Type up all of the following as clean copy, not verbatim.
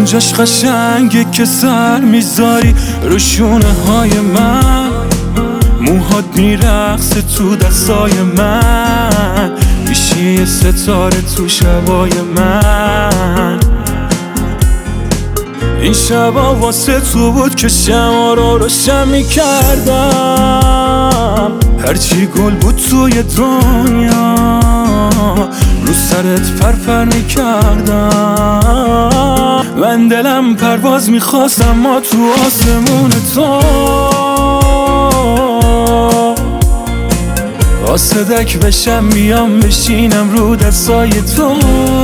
اونجاش قشنگه که سر میذاری رو شونه های من، موهات میرقصه تو دستای من، میشی یه ستاره تو شبای من. این شبا واسه تو بود که شما رو روشن میکردم، هرچی گل بود توی دنیا رو سرت پرپر میکردم. من دلم پرواز میخواست اما تو آسمون تو قاصدک بشم بیام بشینم رو دستای تو،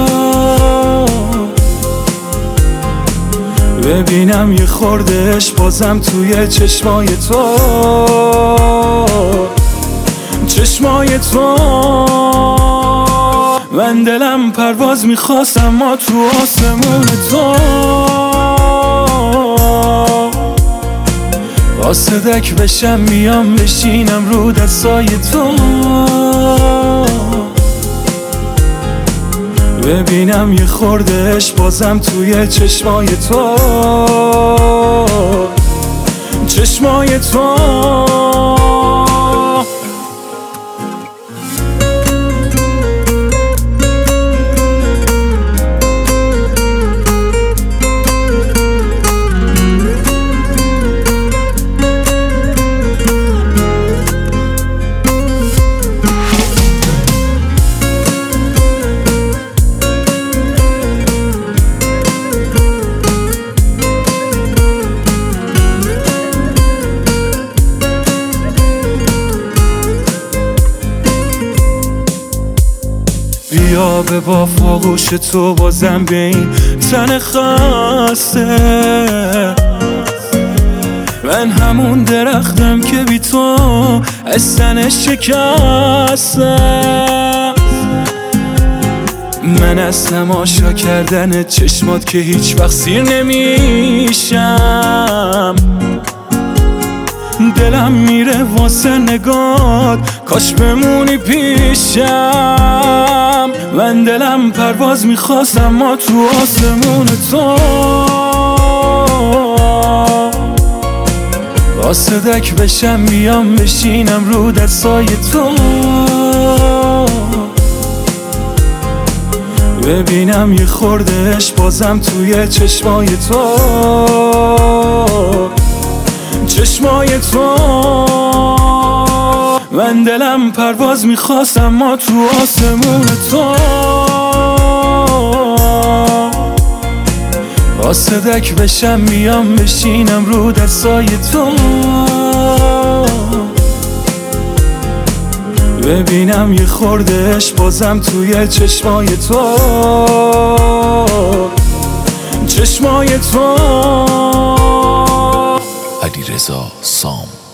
ببینم یه خورده عشق بازم توی چشمای تو، چشمای تو. من دلم پرواز میخواست اما تو آسمون تو قاصدک بشم بیام بشینم رو دستای تو، ببینم یه خورده عشق بازم توی چشمای تو، چشمای تو. بیا به با فاغوش تو بازم به این تن خسته، من همون درختم که بی تو از تن شکستم. من از تماشا کردن چشمات که هیچ وقت سیر نمیشم، دلم میره واسه نگات کاش بمونی پیشم. من دلم پرواز میخواست اما تو آسمون تو قاصدک بشم بیام بشینم رو دستای تو، ببینم یه خورده عشق بازم توی چشمای تو، چشمای تو. من دلم پرواز میخواست اما تو آسمون تو قاصدک بشم بیام بشینم رو دستای تو، ببینم یه خورده عشق بازم توی چشمای تو، چشمای تو. علیرضا سام.